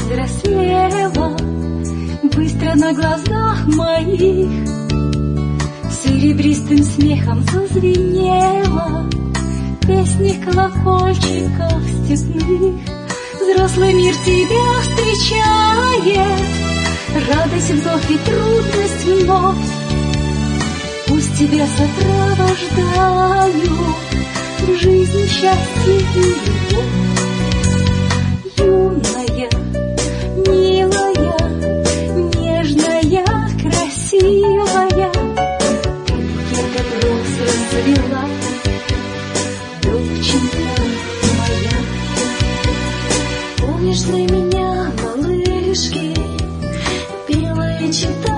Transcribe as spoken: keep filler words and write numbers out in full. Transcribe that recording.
взрослела быстро на глазах моих, серебристым смехом зазвенела песни колокольчиков степных. Взрослый мир тебя встречает, радость вновь и трудность вновь. Пусть тебя сопровождают в жизни счастье и любовь. Юная, милая, нежная, красивая, ты букетом роз расцвела, доченька моя. Помнишь для меня, малышки, белые читали